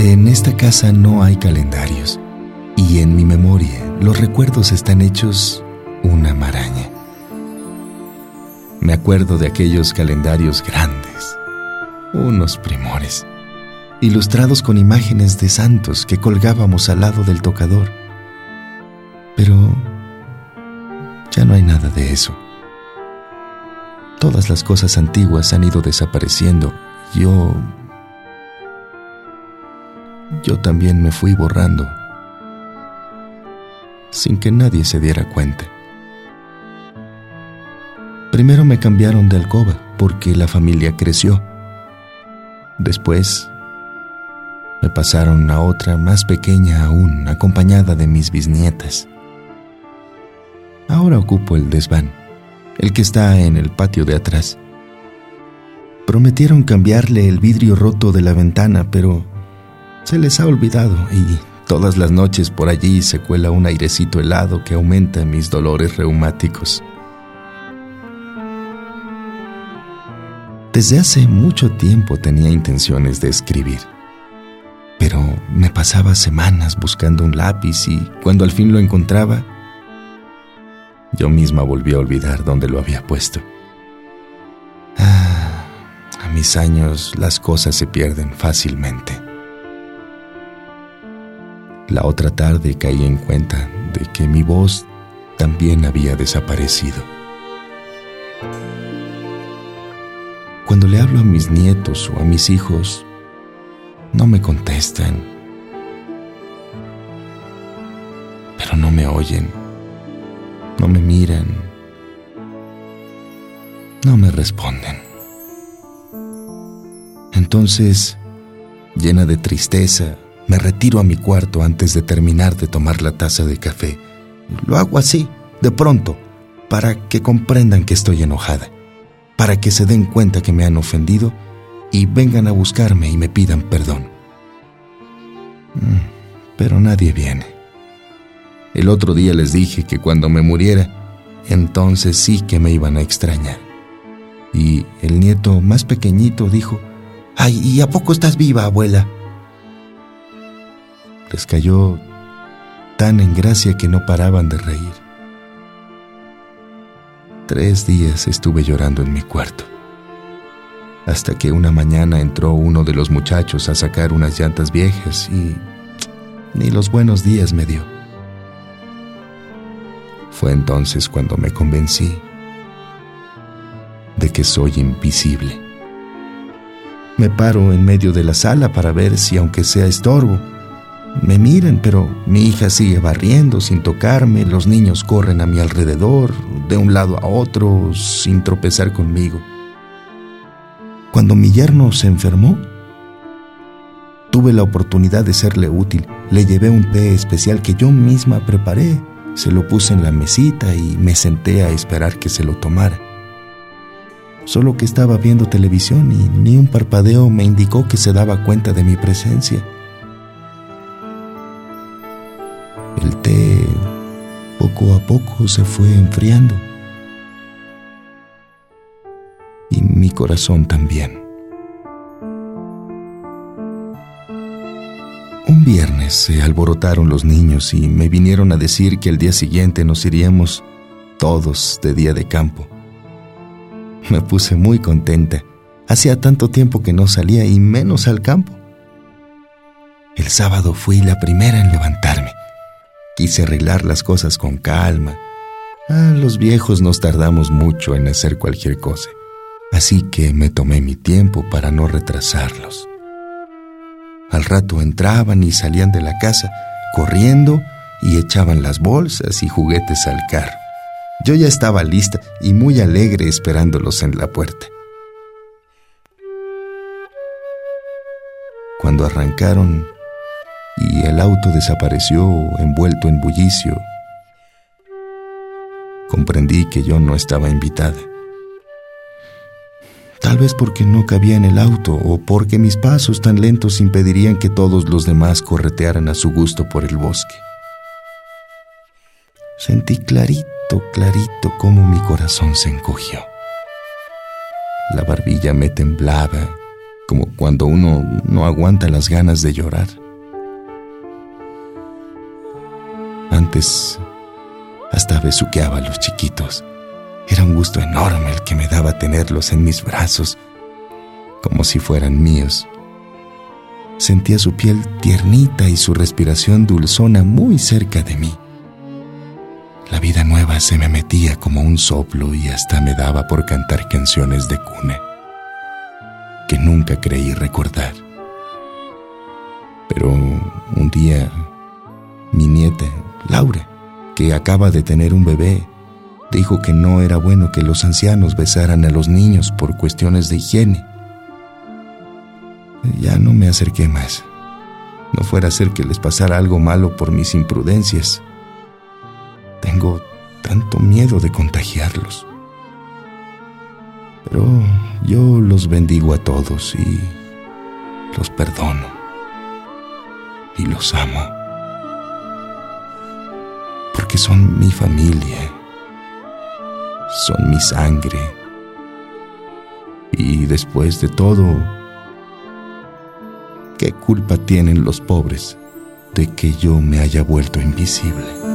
En esta casa no hay calendarios y en mi memoria los recuerdos están hechos una maraña. Me acuerdo de aquellos calendarios grandes, unos primores, ilustrados con imágenes de santos que colgábamos al lado del tocador. Pero ya no hay nada de eso. Todas las cosas antiguas han ido desapareciendo. Yo también me fui borrando, sin que nadie se diera cuenta. Primero me cambiaron de alcoba porque la familia creció. Después me pasaron a otra más pequeña aún, acompañada de mis bisnietas. Ahora ocupo el desván, el que está en el patio de atrás. Prometieron cambiarle el vidrio roto de la ventana, pero se les ha olvidado y todas las noches por allí se cuela un airecito helado que aumenta mis dolores reumáticos. Desde hace mucho tiempo tenía intenciones de escribir, pero me pasaba semanas buscando un lápiz y cuando al fin lo encontraba, yo misma volví a olvidar dónde lo había puesto. A mis años las cosas se pierden fácilmente. La otra tarde caí en cuenta de que mi voz también había desaparecido. Cuando le hablo a mis nietos o a mis hijos, no me contestan, pero no me oyen, no me miran, no me responden. Entonces, llena de tristeza, me retiro a mi cuarto antes de terminar de tomar la taza de café. Lo hago así, de pronto, para que comprendan que estoy enojada, para que se den cuenta que me han ofendido y vengan a buscarme y me pidan perdón. Pero nadie viene. El otro día les dije que cuando me muriera, entonces sí que me iban a extrañar. Y el nieto más pequeñito dijo: «Ay, ¿y a poco estás viva, abuela?». Les cayó tan en gracia que no paraban de reír. 3 días estuve llorando en mi cuarto, hasta que una mañana entró uno de los muchachos a sacar unas llantas viejas y ni los buenos días me dio. Fue entonces cuando me convencí de que soy invisible. Me paro en medio de la sala para ver si, aunque sea estorbo, me miran, pero mi hija sigue barriendo sin tocarme, los niños corren a mi alrededor, de un lado a otro, sin tropezar conmigo. Cuando mi yerno se enfermó, tuve la oportunidad de serle útil. Le llevé un té especial que yo misma preparé, se lo puse en la mesita y me senté a esperar que se lo tomara. Solo que estaba viendo televisión y ni un parpadeo me indicó que se daba cuenta de mi presencia. El té poco a poco se fue enfriando y mi corazón también. Un viernes se alborotaron los niños y me vinieron a decir que el día siguiente nos iríamos todos de día de campo. Me puse muy contenta. Hacía tanto tiempo que no salía y menos al campo. El sábado fui la primera en levantarme. Quise arreglar las cosas con calma. Los viejos nos tardamos mucho en hacer cualquier cosa, así que me tomé mi tiempo para no retrasarlos. Al rato entraban y salían de la casa, corriendo, y echaban las bolsas y juguetes al carro. Yo ya estaba lista y muy alegre esperándolos en la puerta. Cuando arrancaron y el auto desapareció envuelto en bullicio, comprendí que yo no estaba invitada. Tal vez porque no cabía en el auto o porque mis pasos tan lentos impedirían que todos los demás corretearan a su gusto por el bosque. Sentí clarito cómo mi corazón se encogió. La barbilla me temblaba como cuando uno no aguanta las ganas de llorar. Antes hasta besuqueaba a los chiquitos. Era un gusto enorme el que me daba tenerlos en mis brazos, como si fueran míos. Sentía su piel tiernita y su respiración dulzona muy cerca de mí. La vida nueva se me metía como un soplo y hasta me daba por cantar canciones de cuna que nunca creí recordar. Pero un día, mi nieta, Laura, que acaba de tener un bebé, dijo que no era bueno que los ancianos besaran a los niños por cuestiones de higiene. Ya no me acerqué más. No fuera a ser que les pasara algo malo por mis imprudencias. Tengo tanto miedo de contagiarlos. Pero yo los bendigo a todos y los perdono y los amo, porque son mi familia, son mi sangre. Y después de todo, ¿qué culpa tienen los pobres de que yo me haya vuelto invisible?